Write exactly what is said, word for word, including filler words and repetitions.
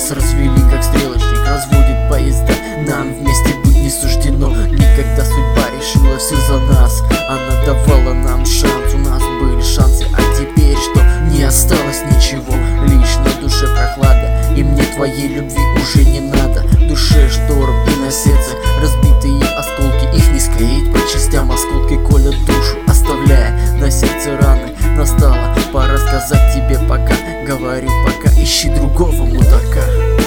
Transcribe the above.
Нас развели как стрелочник разводит поезда. Нам вместе быть не суждено никогда. Судьба решила все за нас. Она давала нам шанс, у нас были шансы. А теперь что? Не осталось ничего, лишь на душе прохлада. И мне твоей любви уже не надо. В душе шторм и на сердце разбитые осколки. Их не склеить по частям, осколки колят душу, оставляя на сердце раны. Настала пора сказать тебе пока. Говорю пока, ищи другого мудака.